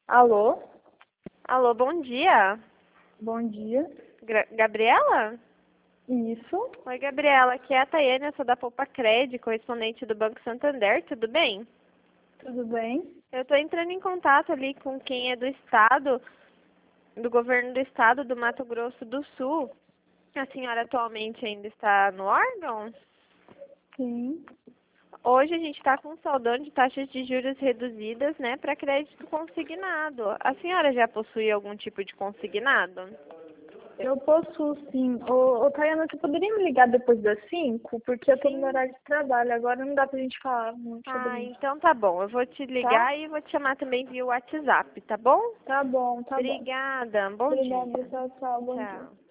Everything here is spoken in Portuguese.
Alô? Alô, bom dia. Bom dia. Gabriela? Isso, Oi, Gabriela. Aqui é a Tayane, eu sou da Poupa Cred, correspondente do Banco Santander. Tudo bem? tudo bem? Eu estou entrando em contato ali com quem é do estado, do governo do estado do Mato Grosso do Sul. A senhora atualmente ainda está no órgão? Sim. Hoje a gente está com um saldão de taxas de juros reduzidas, né, para crédito consignado. A senhora já possui algum tipo de consignado? Eu possuo sim. Ô, Tayana, você poderia me ligar depois das 5? Porque eu tô no meu Sim. horário de trabalho. Agora não dá pra gente falar muito sobre Ah, isso. então tá bom. Eu vou te Tá? ligar e vou te chamar também via WhatsApp, tá bom? Tá bom, tá bom. Obrigada. Bom Obrigada, dia. tchau, tchau. Bom dia. Tchau.